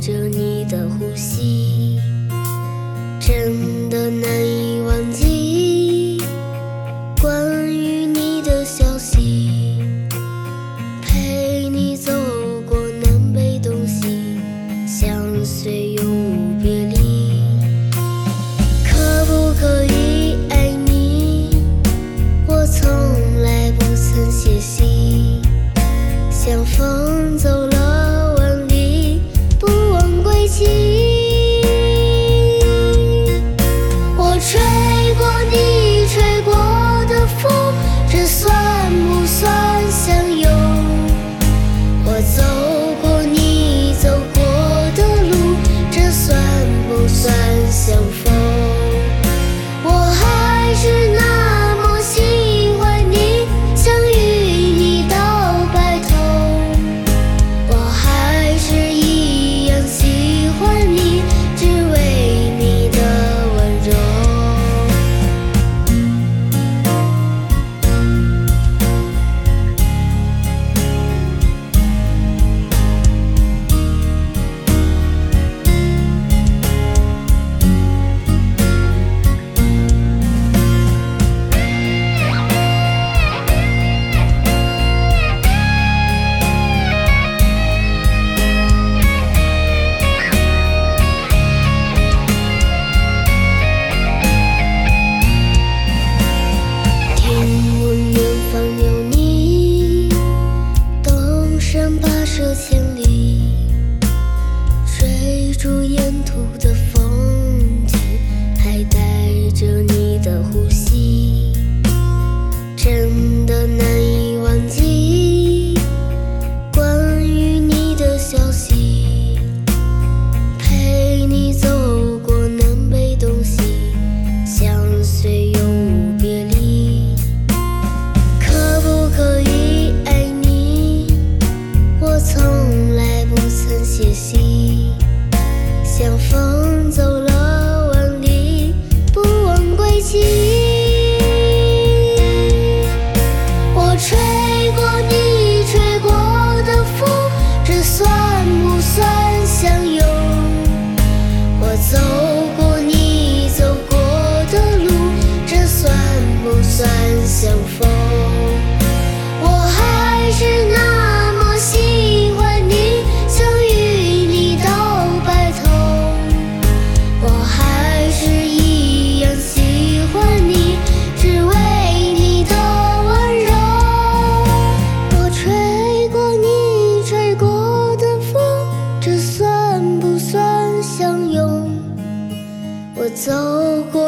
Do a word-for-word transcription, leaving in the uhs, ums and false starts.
着你的呼吸，真的难以忘记关于你的消息，陪你走过南北东西，相随永无别离。可不可以爱你？我从来不曾歇息，像风走了万里，不忘归期。我吹过你吹过的风，这算不算相拥？我走过你走过的路，这算不算相逢？我还是那么喜欢你，想与你到白头。我还是一样喜欢你，只为你的温柔。听闻远方有你，东山跋涉千里，追逐沿途的风景，还带着你的呼吸，真的难以忘记关于你的消息，陪你走过南北东西，相随永无别离。可不可以爱你？我从来不曾歇息，像风走了万里，不忘归期。我吹过你吹过的风，这算不算相拥？我走过你走过的路，这算不算相逢？我还是那么喜欢你，想与你到白头。我还是一样喜欢你，只为你的温柔。我吹过你吹过的风，这算不算相拥？我走过